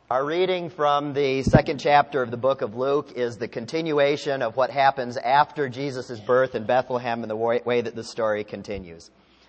Our reading from the second chapter of the book of Luke is the continuation of what happens after Jesus' birth in Bethlehem and the way that the story continues.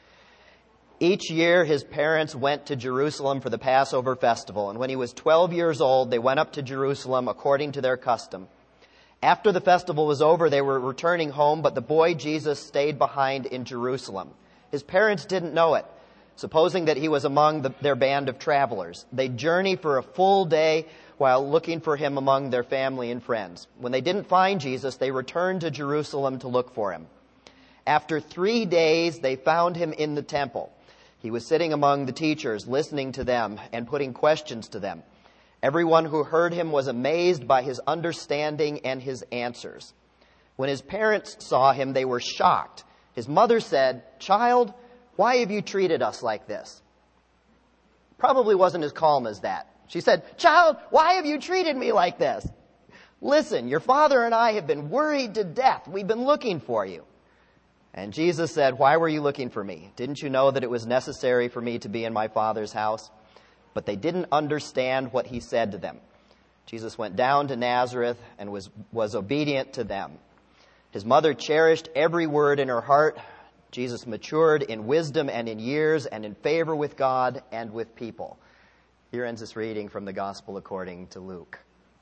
Each year, his parents went to Jerusalem for the Passover festival, and when he was 12 years old, they went up to Jerusalem according to their custom. After the festival was over, they were returning home, but the boy Jesus stayed behind in Jerusalem. His parents didn't know it, supposing that he was among their band of travelers. They journeyed for a full day while looking for him among their family and friends. When they didn't find Jesus, they returned to Jerusalem to look for him. After 3 days, they found him in the temple. He was sitting among the teachers, listening to them and putting questions to them. Everyone who heard him was amazed by his understanding and his answers. When his parents saw him, they were shocked. His mother said, "Child, why have you treated us like this?" Probably wasn't as calm as that. She said, "Child, why have you treated me like this? Listen, your father and I have been worried to death. We've been looking for you." And Jesus said, "Why were you looking for me? Didn't you know that it was necessary for me to be in my Father's house?" But they didn't understand what he said to them. Jesus went down to Nazareth and was obedient to them. His mother cherished every word in her heart. Jesus matured in wisdom and in years and in favor with God and with people. Here ends this reading from the Gospel according to Luke.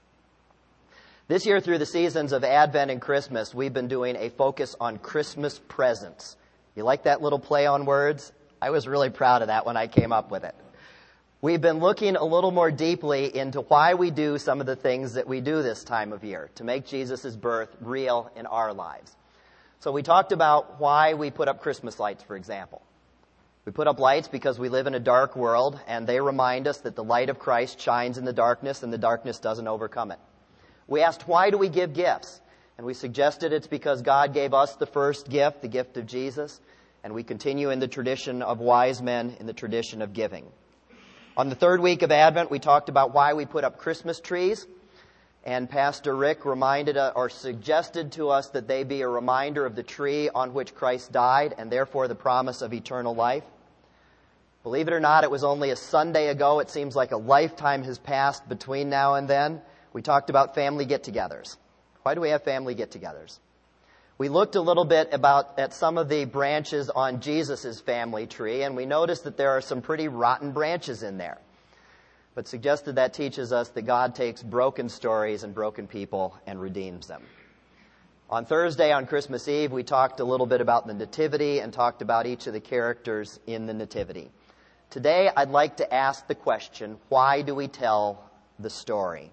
This year, through the seasons of Advent and Christmas, we've been doing a focus on Christmas presents. You like that little play on words? I was really proud of that when I came up with it. We've been looking a little more deeply into why we do some of the things that we do this time of year to make Jesus' birth real in our lives. So we talked about why we put up Christmas lights, for example. We put up lights because we live in a dark world, and they remind us that the light of Christ shines in the darkness, and the darkness doesn't overcome it. We asked, why do we give gifts? And we suggested it's because God gave us the first gift, the gift of Jesus, and we continue in the tradition of wise men, in the tradition of giving. On the third week of Advent, we talked about why we put up Christmas trees. And Pastor Rick reminded or suggested to us that they be a reminder of the tree on which Christ died and therefore the promise of eternal life. Believe it or not, it was only a Sunday ago. It seems like a lifetime has passed between now and then. We talked about family get-togethers. Why do we have family get-togethers? We looked a little bit at some of the branches on Jesus' family tree, and we noticed that there are some pretty rotten branches in there. But suggested that teaches us that God takes broken stories and broken people and redeems them. On Thursday, on Christmas Eve, we talked a little bit about the Nativity and talked about each of the characters in the Nativity. Today, I'd like to ask the question, why do we tell the story?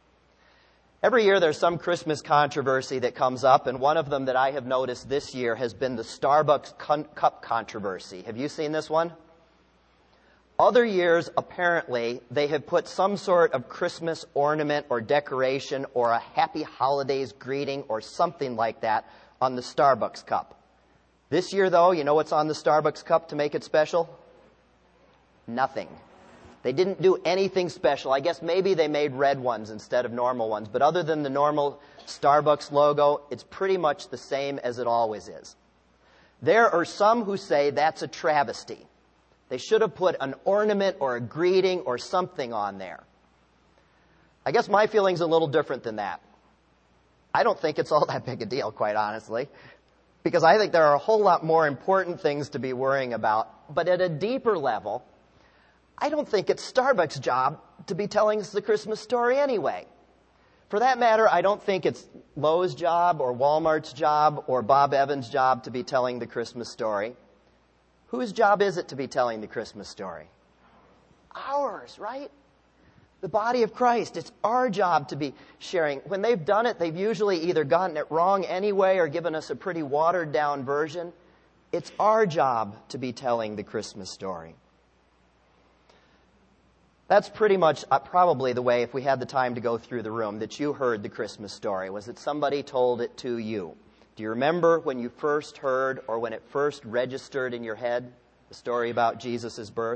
Every year there's some Christmas controversy that comes up, and one of them that I have noticed this year has been the Starbucks cup controversy. Have you seen this one? Other years, apparently, they have put some sort of Christmas ornament or decoration or a happy holidays greeting or something like that on the Starbucks cup. This year, though, you know what's on the Starbucks cup to make it special? Nothing. They didn't do anything special. I guess maybe they made red ones instead of normal ones. But other than the normal Starbucks logo, it's pretty much the same as it always is. There are some who say that's a travesty. They should have put an ornament or a greeting or something on there. I guess my feeling's a little different than that. I don't think it's all that big a deal, quite honestly, because I think there are a whole lot more important things to be worrying about. But at a deeper level, I don't think it's Starbucks' job to be telling us the Christmas story anyway. For that matter, I don't think it's Lowe's job or Walmart's job or Bob Evans' job to be telling the Christmas story. Whose job is it to be telling the Christmas story? Ours, right? The body of Christ. It's our job to be sharing. When they've done it, they've usually either gotten it wrong anyway or given us a pretty watered-down version. It's our job to be telling the Christmas story. That's pretty much probably the way, if we had the time to go through the room, that you heard the Christmas story. Was that somebody told it to you? Do you remember when you first heard or when it first registered in your head the story about Jesus' birth?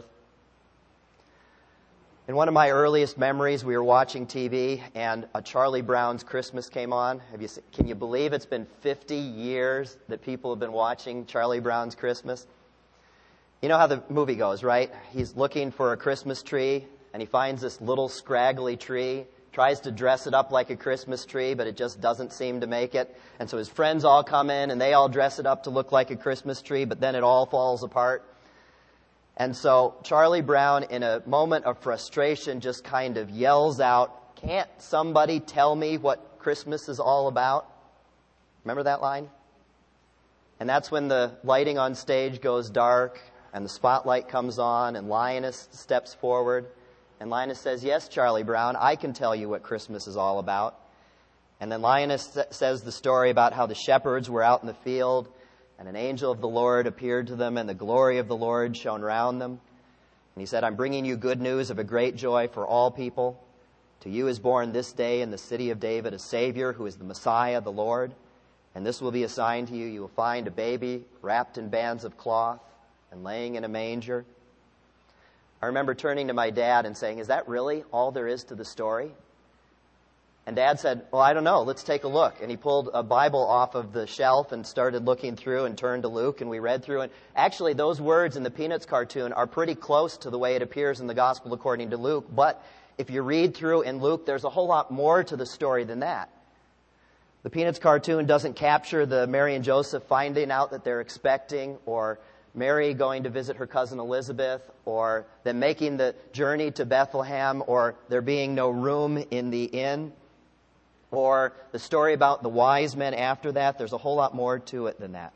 In one of my earliest memories, we were watching TV and a Charlie Brown's Christmas came on. Can you believe it's been 50 years that people have been watching Charlie Brown's Christmas? You know how the movie goes, right? He's looking for a Christmas tree and he finds this little scraggly tree, tries to dress it up like a Christmas tree, but it just doesn't seem to make it. And so his friends all come in and they all dress it up to look like a Christmas tree, but then it all falls apart. And so Charlie Brown, in a moment of frustration, just kind of yells out, "Can't somebody tell me what Christmas is all about?" Remember that line? And that's when the lighting on stage goes dark and the spotlight comes on and Linus steps forward. And Linus says, "Yes, Charlie Brown, I can tell you what Christmas is all about." And then Linus says the story about how the shepherds were out in the field and an angel of the Lord appeared to them and the glory of the Lord shone around them. And he said, "I'm bringing you good news of a great joy for all people. To you is born this day in the city of David a Savior who is the Messiah, the Lord. And this will be a sign to you. You will find a baby wrapped in bands of cloth and laying in a manger." I remember turning to my dad and saying, "Is that really all there is to the story?" And Dad said, "Well, I don't know. Let's take a look." And he pulled a Bible off of the shelf and started looking through and turned to Luke, and we read through. And actually, those words in the Peanuts cartoon are pretty close to the way it appears in the Gospel according to Luke. But if you read through in Luke, there's a whole lot more to the story than that. The Peanuts cartoon doesn't capture the Mary and Joseph finding out that they're expecting, or Mary going to visit her cousin Elizabeth, or them making the journey to Bethlehem, or there being no room in the inn, or the story about the wise men after that. There's a whole lot more to it than that.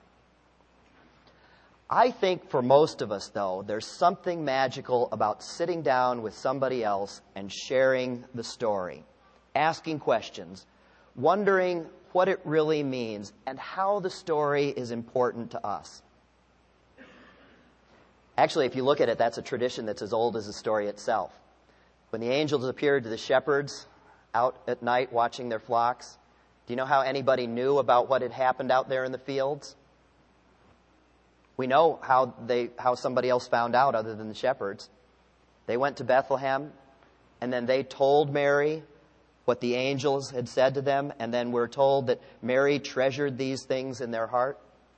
I think for most of us, though, there's something magical about sitting down with somebody else and sharing the story, asking questions, wondering what it really means and how the story is important to us. Actually, if you look at it, that's a tradition that's as old as the story itself. When the angels appeared to the shepherds out at night watching their flocks, do you know how anybody knew about what had happened out there in the fields? We know how somebody else found out other than the shepherds. They went to Bethlehem, and then they told Mary what the angels had said to them, and then we're told that Mary treasured these things in their heart.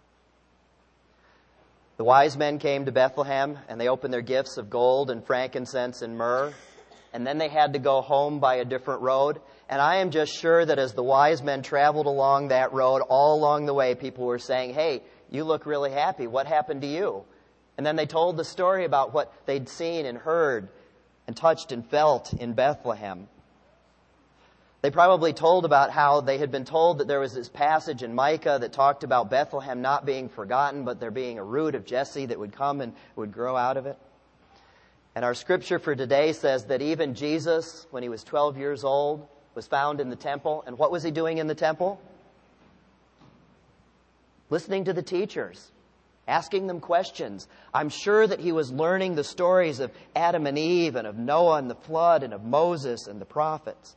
The wise men came to Bethlehem, and they opened their gifts of gold and frankincense and myrrh, and then they had to go home by a different road. And I am just sure that as the wise men traveled along that road, all along the way, people were saying, "Hey, you look really happy. What happened to you?" And then they told the story about what they'd seen and heard and touched and felt in Bethlehem. They probably told about how they had been told that there was this passage in Micah that talked about Bethlehem not being forgotten, but there being a root of Jesse that would come and would grow out of it. And our scripture for today says that even Jesus, when he was 12 years old, was found in the temple. And what was he doing in the temple? Listening to the teachers, asking them questions. I'm sure that he was learning the stories of Adam and Eve and of Noah and the flood and of Moses and the prophets.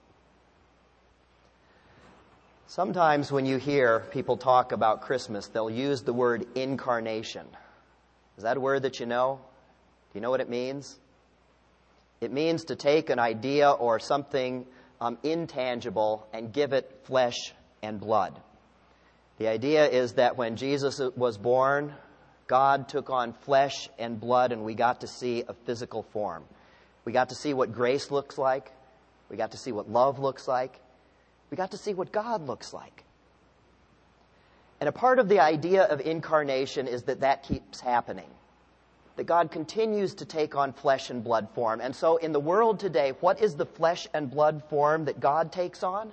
Sometimes when you hear people talk about Christmas, they'll use the word incarnation. Is that a word that you know? Do you know what it means? It means to take an idea or something intangible and give it flesh and blood. The idea is that when Jesus was born, God took on flesh and blood and we got to see a physical form. We got to see what grace looks like. We got to see what love looks like. We got to see what God looks like. And a part of the idea of incarnation is that keeps happening. That God continues to take on flesh and blood form. And so in the world today, what is the flesh and blood form that God takes on?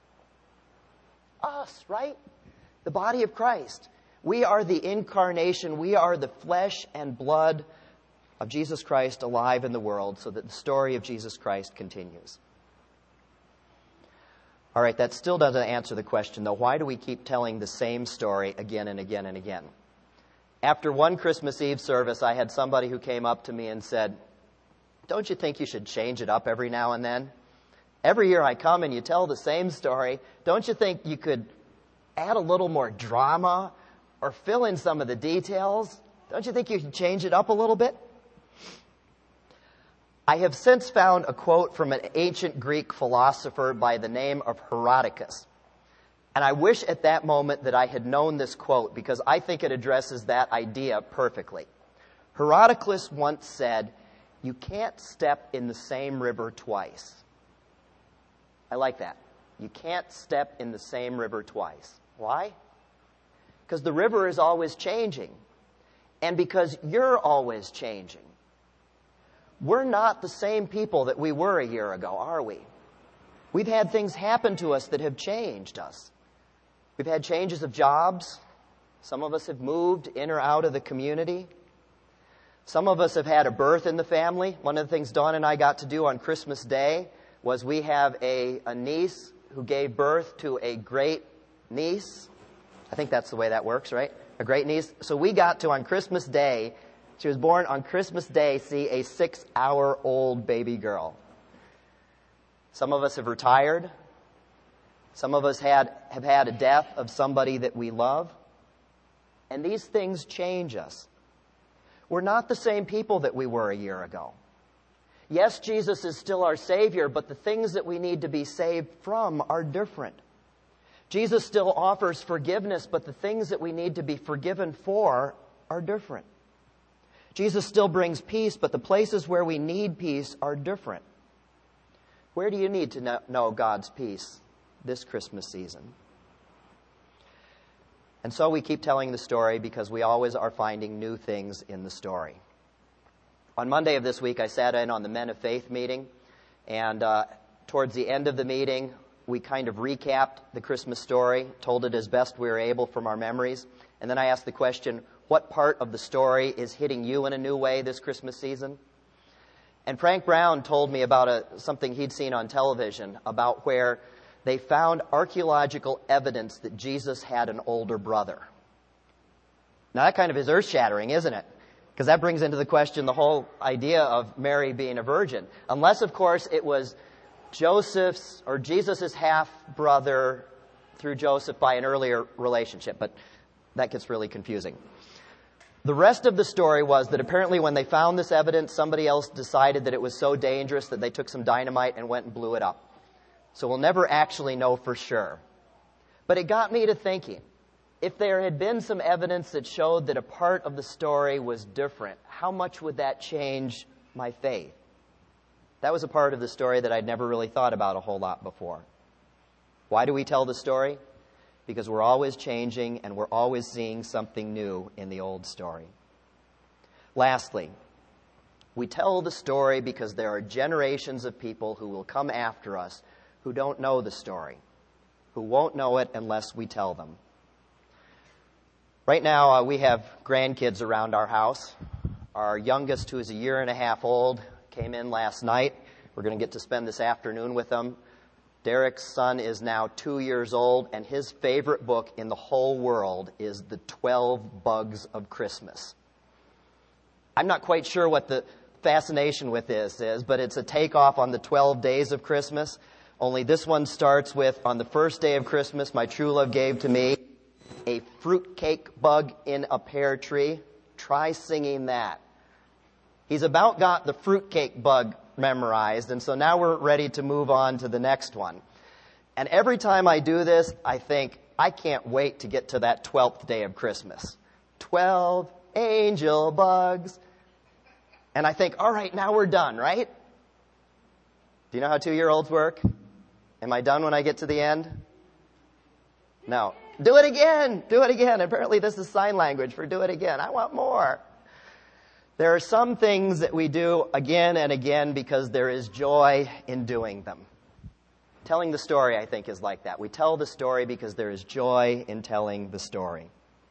Us, right? The body of Christ. We are the incarnation. We are the flesh and blood of Jesus Christ alive in the world so that the story of Jesus Christ continues. All right, that still doesn't answer the question, though. Why do we keep telling the same story again and again and again? After one Christmas Eve service, I had somebody who came up to me and said, "Don't you think you should change it up every now and then? Every year I come and you tell the same story. Don't you think you could add a little more drama or fill in some of the details? Don't you think you should change it up a little bit?" I have since found a quote from an ancient Greek philosopher by the name of Herodotus. And I wish at that moment that I had known this quote because I think it addresses that idea perfectly. Herodotus once said, You can't step in the same river twice. I like that. You can't step in the same river twice. Why? Because the river is always changing. And because you're always changing. We're not the same people that we were a year ago, are we? We've had things happen to us that have changed us. We've had changes of jobs. Some of us have moved in or out of the community. Some of us have had a birth in the family. One of the things Dawn and I got to do on Christmas Day was we have a niece who gave birth to a great niece. I think that's the way that works, right? A great niece. So we got to, on Christmas Day, she was born on Christmas Day, see a 6-hour-old baby girl. Some of us have retired. Some of us have had a death of somebody that we love. And these things change us. We're not the same people that we were a year ago. Yes, Jesus is still our Savior, but the things that we need to be saved from are different. Jesus still offers forgiveness, but the things that we need to be forgiven for are different. Jesus still brings peace, but the places where we need peace are different. Where do you need to know God's peace this Christmas season? And so we keep telling the story because we always are finding new things in the story. On Monday of this week, I sat in on the Men of Faith meeting, and towards the end of the meeting, we kind of recapped the Christmas story, told it as best we were able from our memories, and then I asked the question, what part of the story is hitting you in a new way this Christmas season? And Frank Brown told me about something he'd seen on television about where they found archaeological evidence that Jesus had an older brother. Now that kind of is earth-shattering, isn't it? Because that brings into the question the whole idea of Mary being a virgin. Unless, of course, it was Joseph's or Jesus' half-brother through Joseph by an earlier relationship. But that gets really confusing. The rest of the story was that apparently when they found this evidence, somebody else decided that it was so dangerous that they took some dynamite and went and blew it up. So we'll never actually know for sure. But it got me to thinking, if there had been some evidence that showed that a part of the story was different, how much would that change my faith? That was a part of the story that I'd never really thought about a whole lot before. Why do we tell the story? Because we're always changing and we're always seeing something new in the old story. Lastly, we tell the story because there are generations of people who will come after us who don't know the story, who won't know it unless we tell them. Right now, we have grandkids around our house. Our youngest, who is 1.5 years old, came in last night. We're going to get to spend this afternoon with them. Derek's son is now 2 years old, and his favorite book in the whole world is The 12 Bugs of Christmas. I'm not quite sure what the fascination with this is, but it's a takeoff on the 12 days of Christmas. Only this one starts with, on the first day of Christmas, my true love gave to me a fruitcake bug in a pear tree. Try singing that. He's about got the fruitcake bug memorized, and so now we're ready to move on to the next one. And every time I do this, I think, I can't wait to get to that 12th day of Christmas. 12 angel bugs. And I think, all right, now we're done, right? Do you know how 2-year-olds work? Am I done when I get to the end? No. Do it again. Do it again. Apparently this is sign language for do it again. I want more. There are some things that we do again and again because there is joy in doing them. Telling the story, I think, is like that. We tell the story because there is joy in telling the story.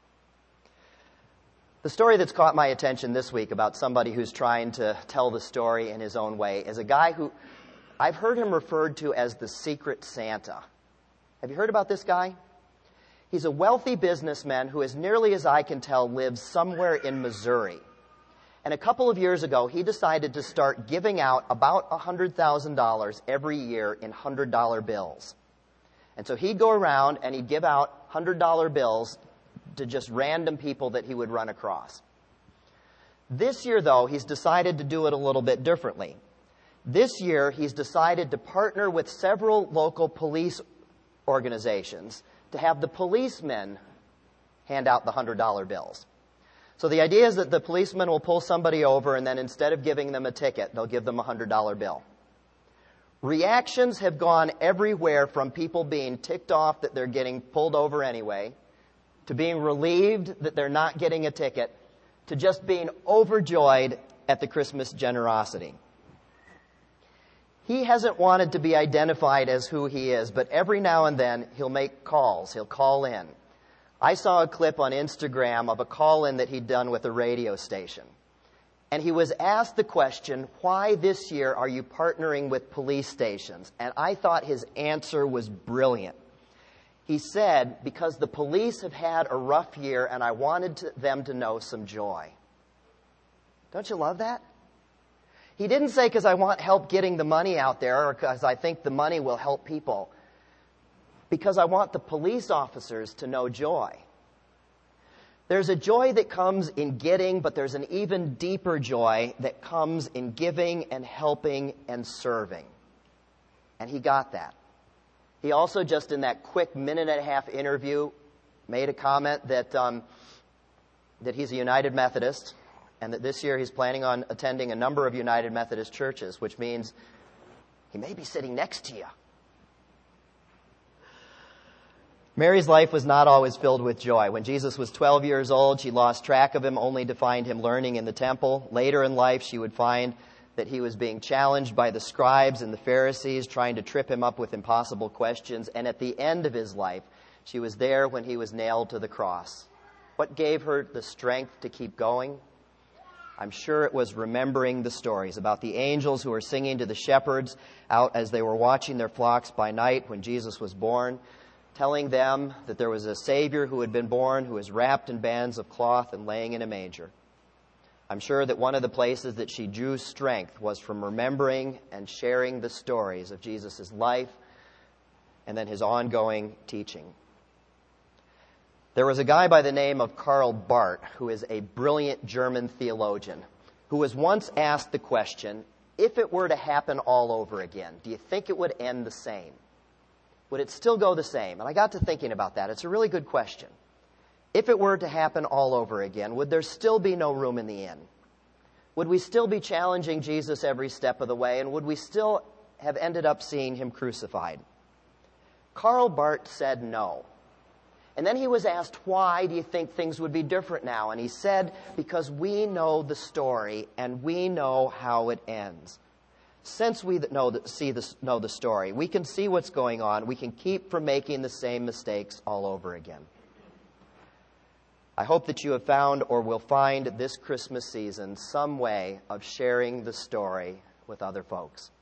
The story that's caught my attention this week about somebody who's trying to tell the story in his own way is a guy who I've heard him referred to as the Secret Santa. Have you heard about this guy? He's a wealthy businessman who, as nearly as I can tell, lives somewhere in Missouri. And a couple of years ago, he decided to start giving out about $100,000 every year in $100 bills. And so he'd go around and he'd give out $100 bills to just random people that he would run across. This year, though, he's decided to do it a little bit differently. This year, he's decided to partner with several local police organizations to have the policemen hand out the $100 bills. So the idea is that the policeman will pull somebody over, and then instead of giving them a ticket, they'll give them a $100 bill. Reactions have gone everywhere, from people being ticked off that they're getting pulled over anyway, to being relieved that they're not getting a ticket, to just being overjoyed at the Christmas generosity. He hasn't wanted to be identified as who he is, but every now and then he'll make calls. He'll call in. I saw a clip on Instagram of a call-in that he'd done with a radio station. And he was asked the question, why this year are you partnering with police stations? And I thought his answer was brilliant. He said, because the police have had a rough year and I wanted them to know some joy. Don't you love that? He didn't say because I want help getting the money out there or because I think the money will help people. Because I want the police officers to know joy. There's a joy that comes in getting, but there's an even deeper joy that comes in giving and helping and serving. And he got that. He also, just in that quick minute-and-a-half interview, made a comment that he's a United Methodist, and that this year he's planning on attending a number of United Methodist churches, which means he may be sitting next to you. Mary's life was not always filled with joy. When Jesus was 12 years old, she lost track of him, only to find him learning in the temple. Later in life, she would find that he was being challenged by the scribes and the Pharisees, trying to trip him up with impossible questions. And at the end of his life, she was there when he was nailed to the cross. What gave her the strength to keep going? I'm sure it was remembering the stories about the angels who were singing to the shepherds out as they were watching their flocks by night when Jesus was born, telling them that there was a Savior who had been born, who was wrapped in bands of cloth and laying in a manger. I'm sure that one of the places that she drew strength was from remembering and sharing the stories of Jesus' life and then his ongoing teaching. There was a guy by the name of Karl Barth, who is a brilliant German theologian, who was once asked the question, if it were to happen all over again, do you think it would end the same? Would it still go the same? And I got to thinking about that. It's a really good question. If it were to happen all over again, would there still be no room in the inn? Would we still be challenging Jesus every step of the way? And would we still have ended up seeing him crucified? Karl Barth said no. And then he was asked, why do you think things would be different now? And he said, because we know the story and we know how it ends. Since we know the story, we can see what's going on. We can keep from making the same mistakes all over again. I hope that you have found or will find this Christmas season some way of sharing the story with other folks.